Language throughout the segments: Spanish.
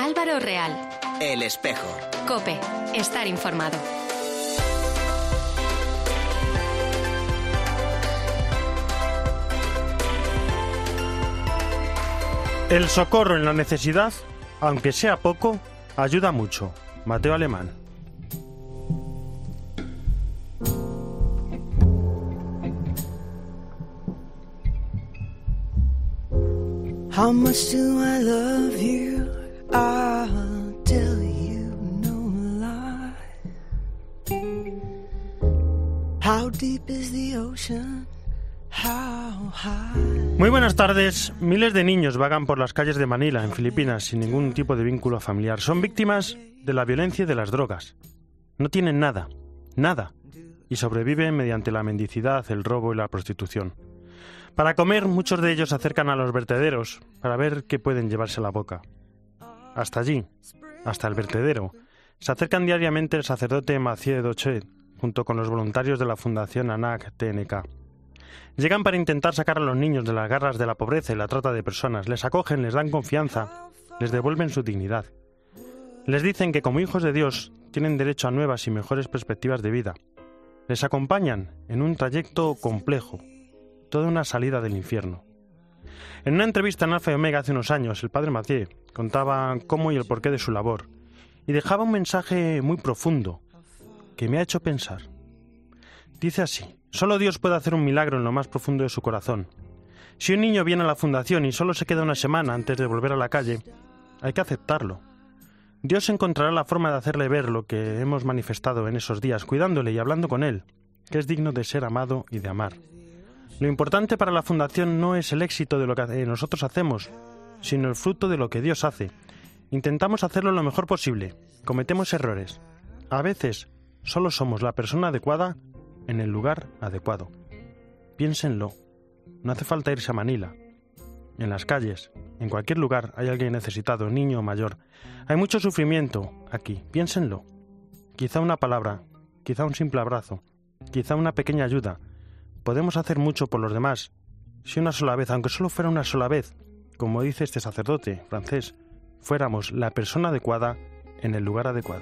Álvaro Real. El Espejo. COPE. Estar informado. El socorro en la necesidad, aunque sea poco, ayuda mucho. Mateo Alemán. How much do I love you? I'll tell you no lie. How deep is the ocean? How high? Muy buenas tardes. Miles de niños vagan por las calles de Manila, en Filipinas, sin ningún tipo de vínculo familiar. Son víctimas de la violencia y de las drogas. No tienen nada, y sobreviven mediante la mendicidad, el robo y la prostitución. Para comer, muchos de ellos se acercan a los vertederos para ver qué pueden llevarse a la boca. Hasta allí, hasta el vertedero, se acercan diariamente el sacerdote Mathieu Dochet, junto con los voluntarios de la Fundación ANAC TNK. Llegan para intentar sacar a los niños de las garras de la pobreza y la trata de personas. Les acogen, les dan confianza, les devuelven su dignidad. Les dicen que como hijos de Dios tienen derecho a nuevas y mejores perspectivas de vida. Les acompañan en un trayecto complejo, toda una salida del infierno. En una entrevista en Alfa y Omega hace unos años, el padre Mathieu contaba cómo y el porqué de su labor y dejaba un mensaje muy profundo que me ha hecho pensar. Dice así: solo Dios puede hacer un milagro en lo más profundo de su corazón. Si un niño viene a la fundación y solo se queda una semana antes de volver a la calle, hay que aceptarlo. Dios encontrará la forma de hacerle ver lo que hemos manifestado en esos días, cuidándole y hablando con él, que es digno de ser amado y de amar. Lo importante para la fundación no es el éxito de lo que nosotros hacemos, sino el fruto de lo que Dios hace. Intentamos hacerlo lo mejor posible, cometemos errores. A veces solo somos la persona adecuada en el lugar adecuado. Piénsenlo. No hace falta irse a Manila. En las calles, en cualquier lugar, hay alguien necesitado, niño o mayor. Hay mucho sufrimiento aquí. Piénsenlo. Quizá una palabra, quizá un simple abrazo, quizá una pequeña ayuda. Podemos hacer mucho por los demás. Si una sola vez, aunque solo fuera una sola vez, como dice este sacerdote francés, fuéramos la persona adecuada en el lugar adecuado.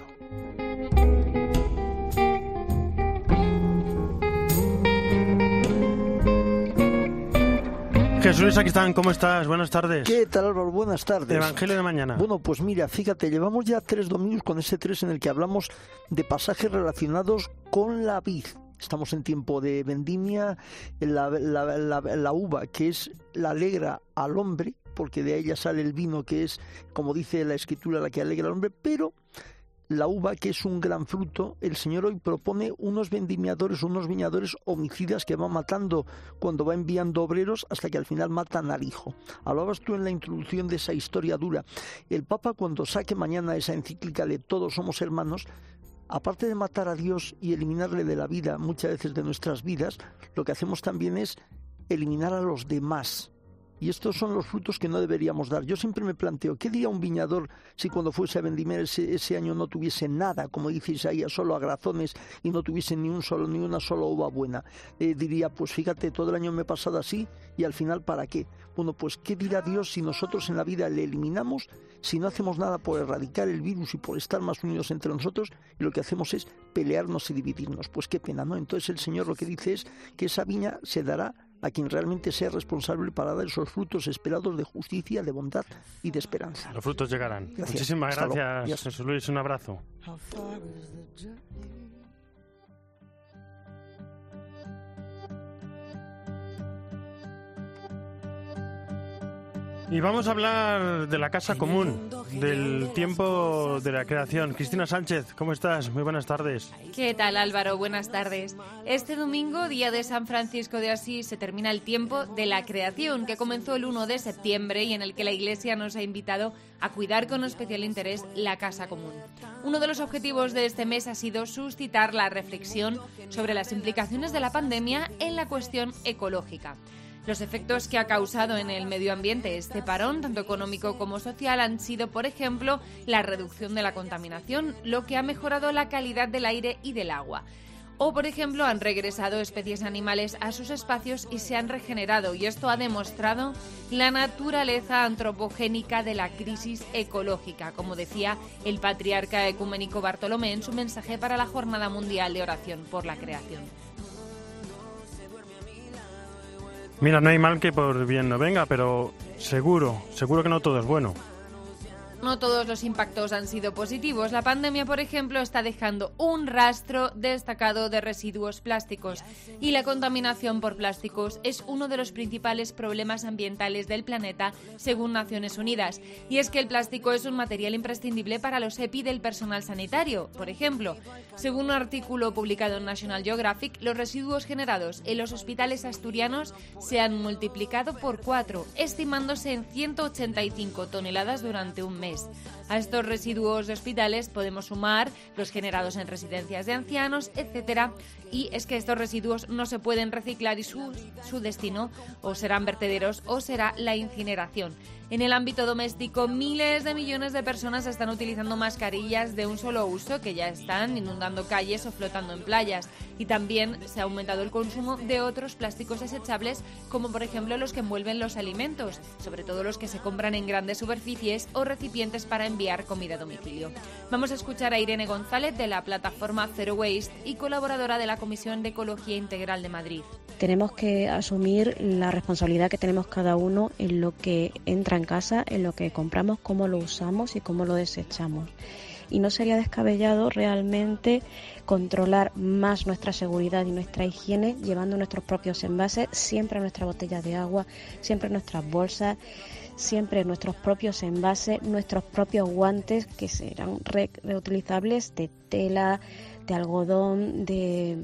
Jesús, aquí están, ¿cómo estás? Buenas tardes. ¿Qué tal, Álvaro? Buenas tardes. Evangelio de mañana. Bueno, pues mira, fíjate, llevamos ya 3 domingos con ese 3 en el que hablamos de pasajes relacionados con la vid. Estamos en tiempo de vendimia, la uva, que es la alegra al hombre, porque de ella sale el vino, que es, como dice la Escritura, la que alegra al hombre, pero la uva, que es un gran fruto, el Señor hoy propone unos vendimiadores, unos viñadores homicidas que van matando cuando va enviando obreros hasta que al final matan al hijo. Hablabas tú en la introducción de esa historia dura. El Papa, cuando saque mañana esa encíclica de Todos somos hermanos, aparte de matar a Dios y eliminarle de la vida, muchas veces de nuestras vidas, lo que hacemos también es eliminar a los demás. Y estos son los frutos que no deberíamos dar. Yo siempre me planteo, ¿qué diría un viñador si cuando fuese a vendimiar ese año no tuviese nada, como dice Isaías, solo agrazones, y no tuviese ni una sola uva buena? Diría, pues fíjate, todo el año me he pasado así y al final ¿para qué? Bueno, pues ¿qué dirá Dios si nosotros en la vida le eliminamos, si no hacemos nada por erradicar el virus y por estar más unidos entre nosotros, y lo que hacemos es pelearnos y dividirnos? Pues qué pena, ¿no? Entonces el Señor lo que dice es que esa viña se dará a quien realmente sea responsable para dar esos frutos esperados de justicia, de bondad y de esperanza. Los frutos llegarán. Gracias. Muchísimas gracias, Jesús Luis. Un abrazo. Y vamos a hablar de la casa común, del tiempo de la creación. Cristina Sánchez, ¿cómo estás? Muy buenas tardes. ¿Qué tal, Álvaro? Buenas tardes. Este domingo, día de San Francisco de Asís, se termina el tiempo de la creación, que comenzó el 1 de septiembre y en el que la Iglesia nos ha invitado a cuidar con especial interés la casa común. Uno de los objetivos de este mes ha sido suscitar la reflexión sobre las implicaciones de la pandemia en la cuestión ecológica. Los efectos que ha causado en el medio ambiente este parón, tanto económico como social, han sido, por ejemplo, la reducción de la contaminación, lo que ha mejorado la calidad del aire y del agua. O, por ejemplo, han regresado especies animales a sus espacios y se han regenerado. Y esto ha demostrado la naturaleza antropogénica de la crisis ecológica, como decía el patriarca ecuménico Bartolomé en su mensaje para la Jornada Mundial de Oración por la Creación. Mira, no hay mal que por bien no venga, pero seguro que no todo es bueno. No todos los impactos han sido positivos. La pandemia, por ejemplo, está dejando un rastro destacado de residuos plásticos y la contaminación por plásticos es uno de los principales problemas ambientales del planeta, según Naciones Unidas. Y es que el plástico es un material imprescindible para los EPI del personal sanitario. Por ejemplo, según un artículo publicado en National Geographic, los residuos generados en los hospitales asturianos se han multiplicado por 4, estimándose en 185 toneladas durante un mes. A estos residuos de hospitales podemos sumar los generados en residencias de ancianos, etcétera. Y es que estos residuos no se pueden reciclar y su destino o serán vertederos o será la incineración. En el ámbito doméstico, miles de millones de personas están utilizando mascarillas de un solo uso que ya están inundando calles o flotando en playas. Y también se ha aumentado el consumo de otros plásticos desechables, como por ejemplo los que envuelven los alimentos, sobre todo los que se compran en grandes superficies o recipientes para enviar comida a domicilio. Vamos a escuchar a Irene González de la plataforma Zero Waste y colaboradora de la Comisión de Ecología Integral de Madrid. Tenemos que asumir la responsabilidad que tenemos cada uno en lo que entra en casa, en lo que compramos, cómo lo usamos y cómo lo desechamos. Y no sería descabellado realmente controlar más nuestra seguridad y nuestra higiene llevando nuestros propios envases, siempre nuestra botella de agua, siempre nuestras bolsas, siempre nuestros propios envases, nuestros propios guantes que serán reutilizables de tela, de algodón, de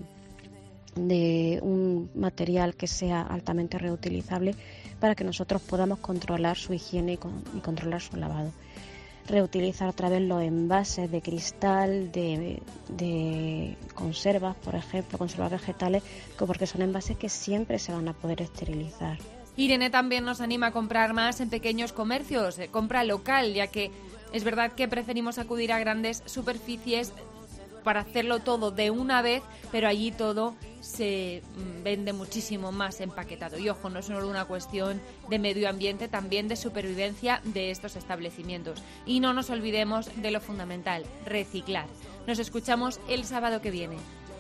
un material que sea altamente reutilizable para que nosotros podamos controlar su higiene y controlar su lavado. Reutilizar otra vez los envases de cristal, de conservas, por ejemplo, conservas vegetales, porque son envases que siempre se van a poder esterilizar. Irene también nos anima a comprar más en pequeños comercios, compra local, ya que es verdad que preferimos acudir a grandes superficies para hacerlo todo de una vez, pero allí todo se vende muchísimo más empaquetado. Y ojo, no es solo una cuestión de medio ambiente, también de supervivencia de estos establecimientos. Y no nos olvidemos de lo fundamental, reciclar. Nos escuchamos el sábado que viene.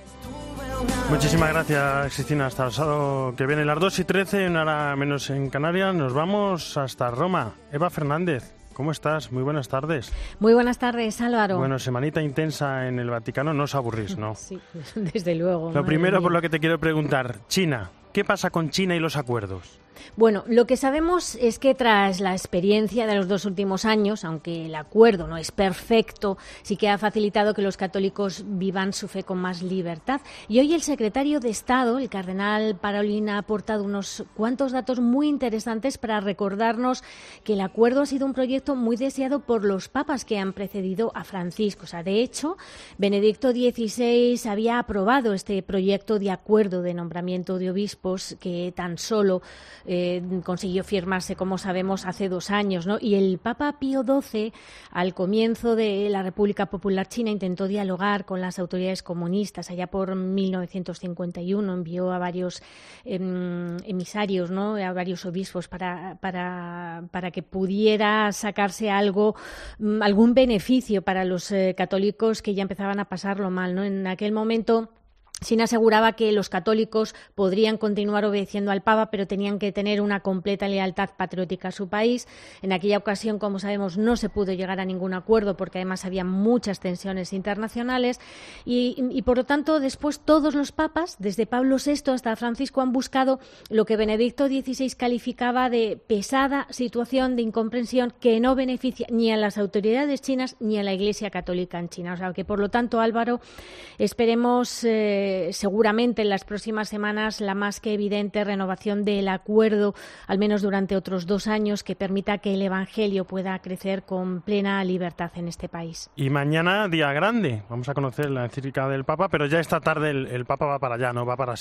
Muchísimas gracias, Cristina. Hasta el sábado que viene, las 2:13, una hora menos en Canarias. Nos vamos hasta Roma. Eva Fernández, ¿cómo estás? Muy buenas tardes. Muy buenas tardes, Álvaro. Bueno, semanita intensa en el Vaticano, no os aburrís, ¿no? Sí, desde luego. Lo primero por lo que te quiero preguntar, China. ¿Qué pasa con China y los acuerdos? Bueno, lo que sabemos es que tras la experiencia de los 2 últimos años, aunque el acuerdo no es perfecto, sí que ha facilitado que los católicos vivan su fe con más libertad. Y hoy el secretario de Estado, el cardenal Parolin, ha aportado unos cuantos datos muy interesantes para recordarnos que el acuerdo ha sido un proyecto muy deseado por los papas que han precedido a Francisco. O sea, de hecho, Benedicto XVI había aprobado este proyecto de acuerdo de nombramiento de obispos que tan solo consiguió firmarse, como sabemos, hace 2 años, ¿no? Y el Papa Pío XII, al comienzo de la República Popular China, intentó dialogar con las autoridades comunistas. Allá por 1951 envió a varios emisarios, ¿no? A varios obispos para que pudiera sacarse algo, algún beneficio para los católicos que ya empezaban a pasarlo mal, ¿no? En aquel momento China aseguraba que los católicos podrían continuar obedeciendo al Papa, pero tenían que tener una completa lealtad patriótica a su país. En aquella ocasión, como sabemos, no se pudo llegar a ningún acuerdo porque además había muchas tensiones internacionales y por lo tanto, después todos los papas, desde Pablo VI hasta Francisco, han buscado lo que Benedicto XVI calificaba de pesada situación de incomprensión que no beneficia ni a las autoridades chinas ni a la Iglesia Católica en China. O sea que, por lo tanto, Álvaro, esperemos seguramente en las próximas semanas la más que evidente renovación del acuerdo, al menos durante otros 2 años, que permita que el Evangelio pueda crecer con plena libertad en este país. Y mañana, día grande, vamos a conocer la encíclica del Papa, pero ya esta tarde el Papa va para allá, no va para Asís.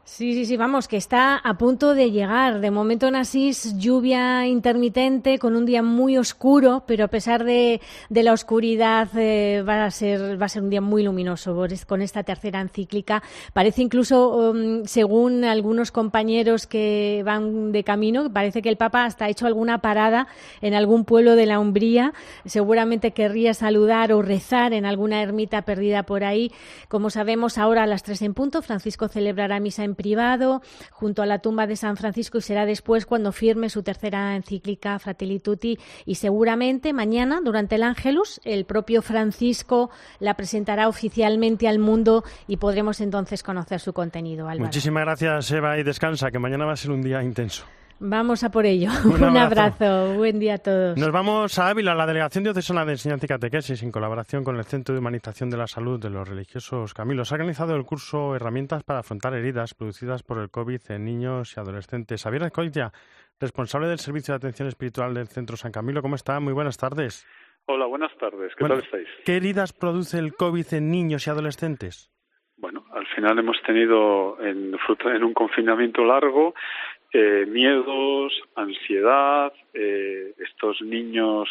Sí, vamos, que está a punto de llegar. De momento en Asís, lluvia intermitente con un día muy oscuro, pero a pesar de la oscuridad va a ser un día muy luminoso con esta tercera encíclica. Parece incluso, según algunos compañeros que van de camino, parece que el Papa hasta ha hecho alguna parada en algún pueblo de la Umbría. Seguramente querría saludar o rezar en alguna ermita perdida por ahí. Como sabemos, ahora a las 3 en punto, Francisco celebrará misa en privado junto a la tumba de San Francisco y será después cuando firme su tercera encíclica Fratelli Tutti, y seguramente mañana durante el Ángelus el propio Francisco la presentará oficialmente al mundo y podremos entonces conocer su contenido. Álvaro. Muchísimas gracias, Eva, y descansa, que mañana va a ser un día intenso. Vamos a por ello. Un abrazo. Buen día a todos. Nos vamos a Ávila, la Delegación Diocesana de Enseñanza y Catequesis, en colaboración con el Centro de Humanización de la Salud de los Religiosos Camilos, ha organizado el curso Herramientas para afrontar heridas producidas por el COVID en niños y adolescentes. Xavier Azcoitia, responsable del Servicio de Atención Espiritual del Centro San Camilo, ¿cómo está? Muy buenas tardes. Hola, buenas tardes. ¿Qué tal estáis? ¿Qué heridas produce el COVID en niños y adolescentes? Bueno, al final hemos tenido en un confinamiento largo miedos, ansiedad. Estos niños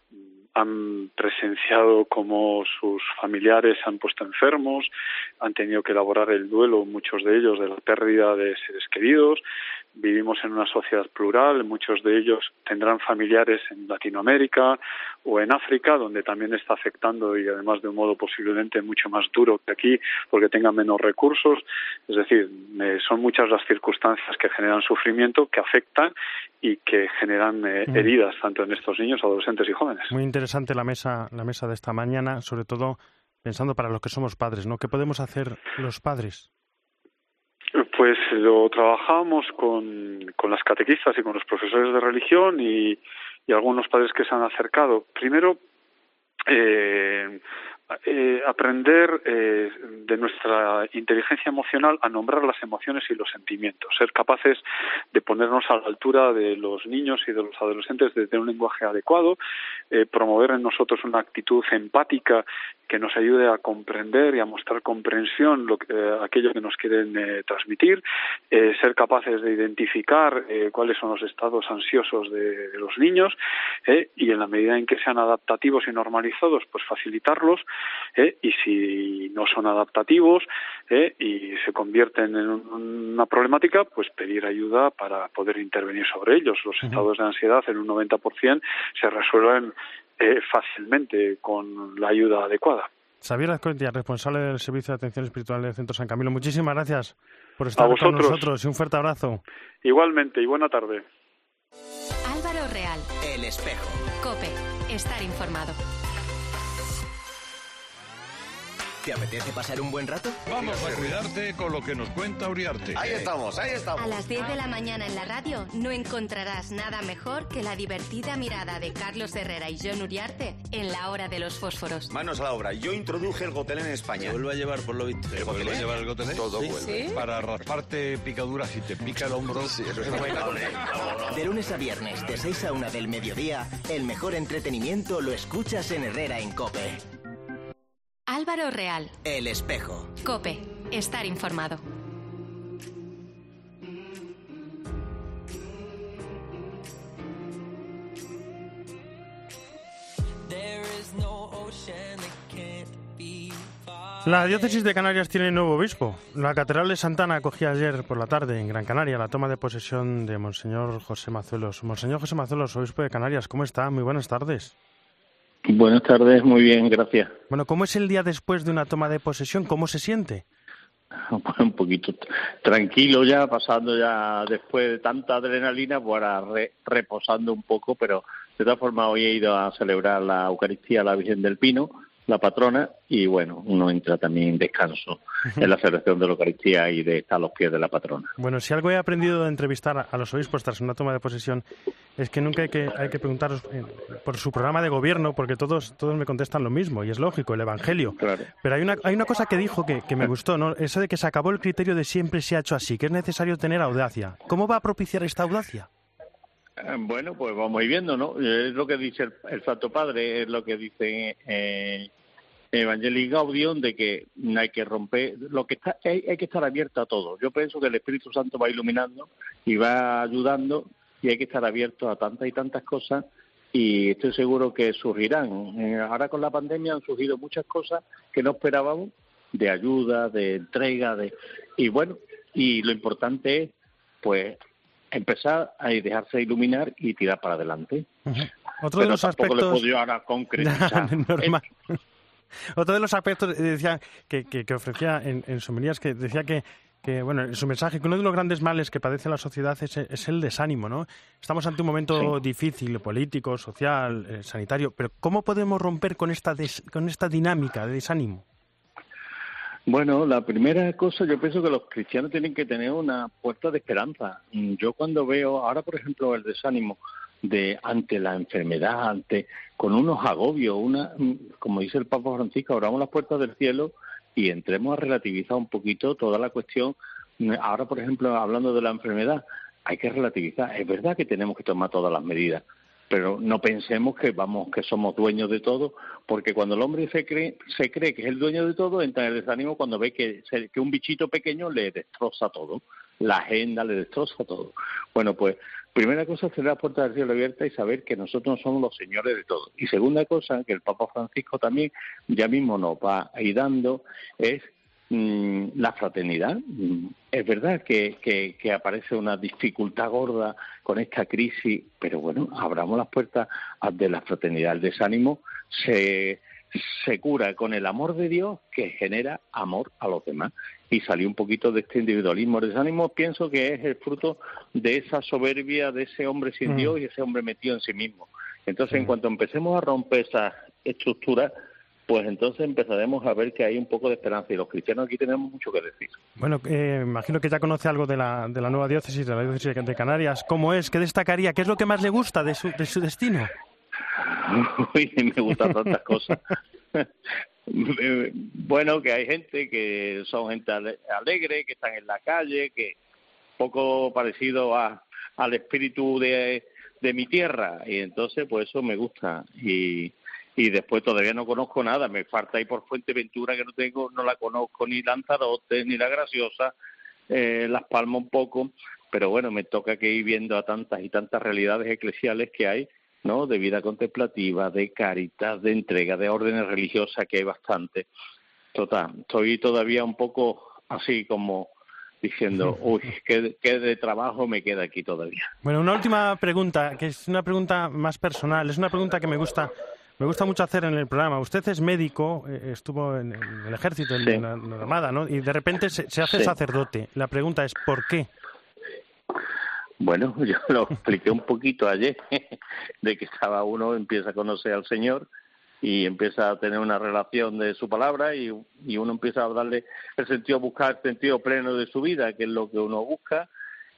han presenciado cómo sus familiares se han puesto enfermos, han tenido que elaborar el duelo, muchos de ellos, de la pérdida de seres queridos. Vivimos en una sociedad plural, muchos de ellos tendrán familiares en Latinoamérica o en África, donde también está afectando, y además de un modo posiblemente mucho más duro que aquí, porque tengan menos recursos. Es decir, son muchas las circunstancias que generan sufrimiento, que afectan y que generan heridas, tanto en estos niños, adolescentes y jóvenes. Muy interesante la mesa de esta mañana, sobre todo pensando para los que somos padres, ¿no? ¿Qué podemos hacer los padres? Pues lo trabajamos con las catequistas y con los profesores de religión y algunos padres que se han acercado. Primero, aprender de nuestra inteligencia emocional a nombrar las emociones y los sentimientos, ser capaces de ponernos a la altura de los niños y de los adolescentes desde un lenguaje adecuado, promover en nosotros una actitud empática que nos ayude a comprender y a mostrar comprensión aquello que nos quieren transmitir, ser capaces de identificar cuáles son los estados ansiosos de los niños, y en la medida en que sean adaptativos y normalizados, pues facilitarlos, y si no son adaptativos y se convierten en una problemática, pues pedir ayuda para poder intervenir sobre ellos. Los estados de ansiedad en un 90% se resuelven fácilmente con la ayuda adecuada. Xavier Azcoitia, responsable del Servicio de Atención Espiritual del Centro San Camilo, muchísimas gracias por estar con nosotros y un fuerte abrazo. Igualmente, y buena tarde. Álvaro Real. El Espejo. COPE. Estar informado. ¿Te apetece pasar un buen rato? Vamos a cuidarte con lo que nos cuenta Uriarte. Ahí estamos. A las 10 de la mañana en la radio no encontrarás nada mejor que la divertida mirada de Carlos Herrera y Jon Uriarte en La Hora de los Fósforos. Manos a la obra. Yo introduje el gotelé en España. Se vuelve a llevar, por lo visto. ¿Se vuelve a llevar el gotelé? Todo vuelve. ¿Sí? Para rasparte picaduras si te pica el hombro. Sí, eso está muy claro. De lunes a viernes, de 6 a 1 del mediodía, el mejor entretenimiento lo escuchas en Herrera en COPE. Álvaro Real. El Espejo. COPE. Estar informado. La diócesis de Canarias tiene nuevo obispo. La Catedral de Santa Ana acogía ayer por la tarde en Gran Canaria la toma de posesión de Monseñor José Mazuelos. Monseñor José Mazuelos, obispo de Canarias, ¿cómo está? Muy buenas tardes. Buenas tardes, muy bien, gracias. Bueno, ¿cómo es el día después de una toma de posesión? ¿Cómo se siente? Pues un poquito tranquilo ya, pasando ya después de tanta adrenalina, pues ahora reposando un poco, pero de todas formas hoy he ido a celebrar la Eucaristía a la Virgen del Pino, la patrona, y bueno, uno entra también en descanso en la celebración de la Eucaristía y de estar a los pies de la patrona. Bueno, si algo he aprendido de entrevistar a los obispos tras una toma de posesión es que nunca hay que preguntaros por su programa de gobierno, porque todos me contestan lo mismo, y es lógico, el Evangelio. Claro. Pero hay una cosa que dijo que me gustó, ¿no? Eso de que se acabó el criterio de siempre se ha hecho así, que es necesario tener audacia. ¿Cómo va a propiciar esta audacia? Bueno, pues vamos a ir viendo, ¿no? Es lo que dice el Santo Padre, es lo que dice Evangelii Gaudium, de que hay que romper, hay que estar abierto a todo. Yo pienso que el Espíritu Santo va iluminando y va ayudando, y hay que estar abierto a tantas y tantas cosas, y estoy seguro que surgirán. Ahora con la pandemia han surgido muchas cosas que no esperábamos, de ayuda, de entrega, y bueno, y lo importante es pues empezar a dejarse iluminar y tirar para adelante. Otro de los aspectos... le puedo yo ahora concretizar. Normal. Otro de los aspectos decía que ofrecía en su homilías, que decía que bueno, en su mensaje, que uno de los grandes males que padece la sociedad es el desánimo, ¿no? Estamos ante un momento difícil, político, social, sanitario, pero ¿cómo podemos romper con esta dinámica de desánimo? Bueno, la primera cosa, yo pienso que los cristianos tienen que tener una puerta de esperanza. Yo cuando veo ahora, por ejemplo, el desánimo ante la enfermedad, con unos agobios, como dice el Papa Francisco, abramos las puertas del cielo y entremos a relativizar un poquito toda la cuestión. Ahora, por ejemplo, hablando de la enfermedad, hay que relativizar. Es verdad que tenemos que tomar todas las medidas, pero no pensemos que somos dueños de todo, porque cuando el hombre se cree que es el dueño de todo, entra en el desánimo cuando ve que un bichito pequeño le destroza todo, la agenda le destroza todo. Bueno, pues primera cosa es tener las puertas del cielo abiertas y saber que nosotros no somos los señores de todo. Y segunda cosa, que el Papa Francisco también ya mismo nos va a ir dando, es la fraternidad. Es verdad que aparece una dificultad gorda con esta crisis, pero bueno, abramos las puertas de la fraternidad. El desánimo se cura con el amor de Dios, que genera amor a los demás, y salir un poquito de este individualismo. El desánimo pienso que es el fruto de esa soberbia de ese hombre sin Dios y ese hombre metido en sí mismo. Entonces, en cuanto empecemos a romper esas estructuras, pues entonces empezaremos a ver que hay un poco de esperanza, y los cristianos aquí tenemos mucho que decir. Bueno, imagino que ya conoce algo de la nueva diócesis, de la diócesis de Canarias. ¿Cómo es? ¿Qué destacaría? ¿Qué es lo que más le gusta de su destino? Uy, me gustan tantas cosas. Bueno, que hay gente que son gente alegre, que están en la calle, que poco parecido al espíritu de mi tierra, y entonces pues eso me gusta. Y después todavía no conozco nada, me falta ir por Fuerteventura, que no la conozco, ni Lanzarote, ni La Graciosa, Las Palmas un poco, pero bueno, me toca que ir viendo a tantas y tantas realidades eclesiales que hay, ¿no? De vida contemplativa, de caritas, de entrega, de órdenes religiosas, que hay bastante. Total, estoy todavía un poco así como diciendo, uy, qué de trabajo me queda aquí todavía. Bueno, una última pregunta, que es una pregunta más personal, es una pregunta que me gusta mucho hacer en el programa. Usted es médico, estuvo en el ejército, en la Armada, ¿no? Y de repente se hace sacerdote. La pregunta es, ¿por qué? Bueno, yo lo expliqué un poquito ayer, de que uno empieza a conocer al Señor y empieza a tener una relación de su palabra, y uno empieza a darle buscar el sentido pleno de su vida, que es lo que uno busca,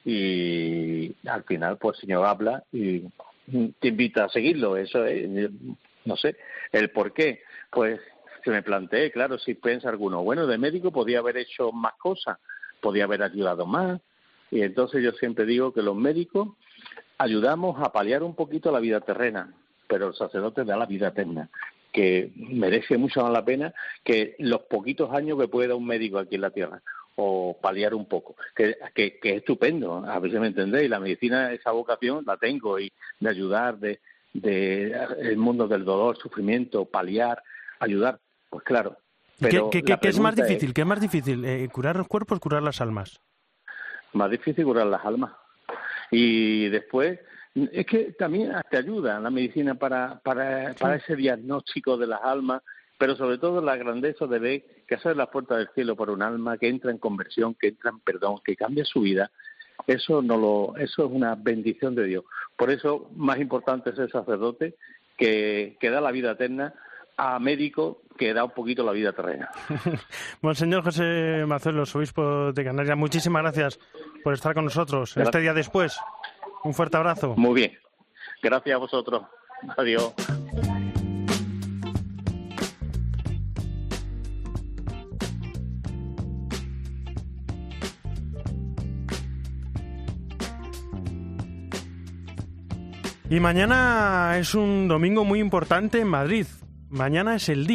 y al final pues el Señor habla y te invita a seguirlo. Eso es, no sé, el por qué, pues que me planteé, claro, si piensa alguno, bueno, de médico podía haber hecho más cosas, podía haber ayudado más, y entonces yo siempre digo que los médicos ayudamos a paliar un poquito la vida terrena, pero el sacerdote da la vida eterna, que merece mucho más la pena que los poquitos años que puede dar un médico aquí en la tierra, o paliar un poco, que es estupendo, a veces me entendéis, la medicina, esa vocación la tengo, y de ayudar, de el mundo del dolor, sufrimiento, paliar, ayudar, pues claro. Pero ¿Qué es más difícil? ¿Qué es más difícil? ¿Curar los cuerpos o curar las almas? Más difícil curar las almas. Y después, es que también te ayuda la medicina para ese diagnóstico de las almas, pero sobre todo la grandeza de ver que hacer las puertas del cielo para un alma que entra en conversión, que entra en perdón, que cambia su vida. Eso es una bendición de Dios. Por eso, más importante es el sacerdote que da la vida eterna, a médico que da un poquito la vida terrena. Monseñor José Mazuelos, obispo de Canarias, muchísimas gracias por estar con nosotros este día después. Un fuerte abrazo. Muy bien. Gracias a vosotros. Adiós. Y mañana es un domingo muy importante en Madrid. Mañana es el día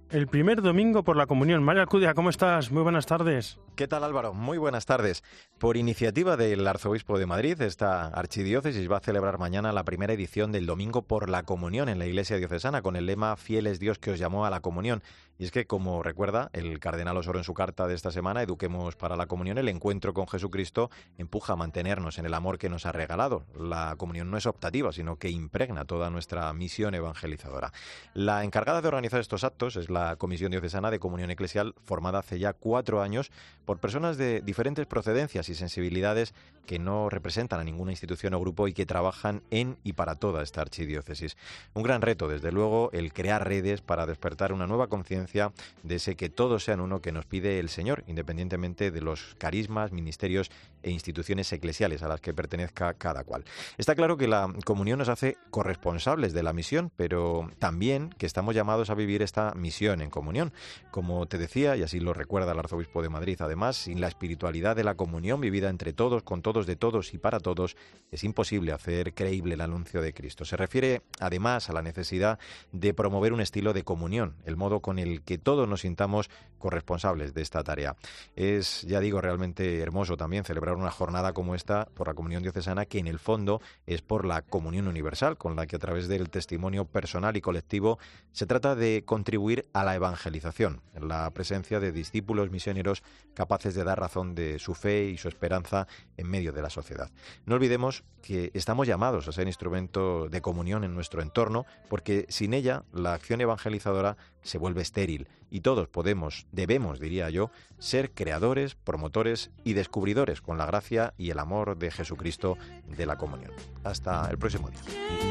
el primer domingo por la comunión. María Alcudia, ¿cómo estás? Muy buenas tardes. ¿Qué tal, Álvaro? Muy buenas tardes. Por iniciativa del Arzobispo de Madrid, esta archidiócesis va a celebrar mañana la primera edición del Domingo por la Comunión en la Iglesia Diocesana, con el lema «Fiel es Dios que os llamó a la comunión». Y es que, como recuerda el cardenal Osoro en su carta de esta semana, Eduquemos para la Comunión, el encuentro con Jesucristo empuja a mantenernos en el amor que nos ha regalado. La comunión no es optativa, sino que impregna toda nuestra misión evangelizadora. La encargada de organizar estos actos es la Comisión Diocesana de Comunión Eclesial, formada hace ya 4 años por personas de diferentes procedencias y sensibilidades que no representan a ninguna institución o grupo y que trabajan en y para toda esta archidiócesis. Un gran reto, desde luego, el crear redes para despertar una nueva conciencia de ese que todos sean uno que nos pide el Señor, independientemente de los carismas, ministerios e instituciones eclesiales a las que pertenezca cada cual. Está claro que la comunión nos hace corresponsables de la misión, pero también que estamos llamados a vivir esta misión en comunión. Como te decía, y así lo recuerda el Arzobispo de Madrid, además, sin la espiritualidad de la comunión vivida entre todos, con todos, de todos y para todos, es imposible hacer creíble el anuncio de Cristo. Se refiere, además, a la necesidad de promover un estilo de comunión, el modo con el que todos nos sintamos corresponsables de esta tarea. Es, ya digo, realmente hermoso también celebrar una jornada como esta por la comunión diocesana, que en el fondo es por la comunión universal, con la que a través del testimonio personal y colectivo se trata de contribuir a la evangelización, la presencia de discípulos misioneros capaces de dar razón de su fe y su esperanza en medio de la sociedad. No olvidemos que estamos llamados a ser instrumento de comunión en nuestro entorno, porque sin ella la acción evangelizadora se vuelve estéril y todos debemos, diría yo, ser creadores, promotores y descubridores con la gracia y el amor de Jesucristo de la comunión. Hasta el próximo día.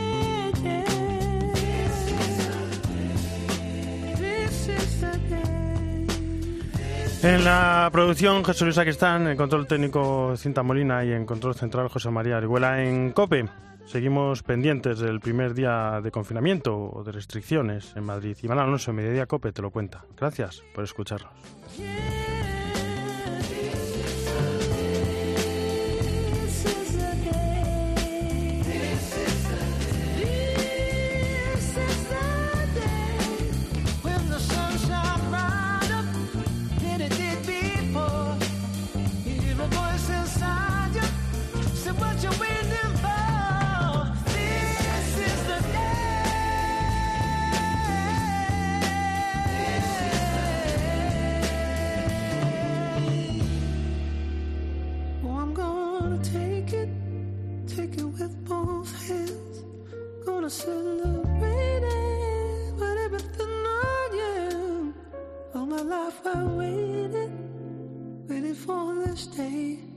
En la producción, Jesús Luis Sacristán, en control técnico Cinta Molina y en control central José María Arihuela. En COPE seguimos pendientes del primer día de confinamiento o de restricciones en Madrid. Iván Alonso, en Mediodía COPE, te lo cuenta. Gracias por escucharnos. Celebrate it, but everything on you. All my life I waited for this day.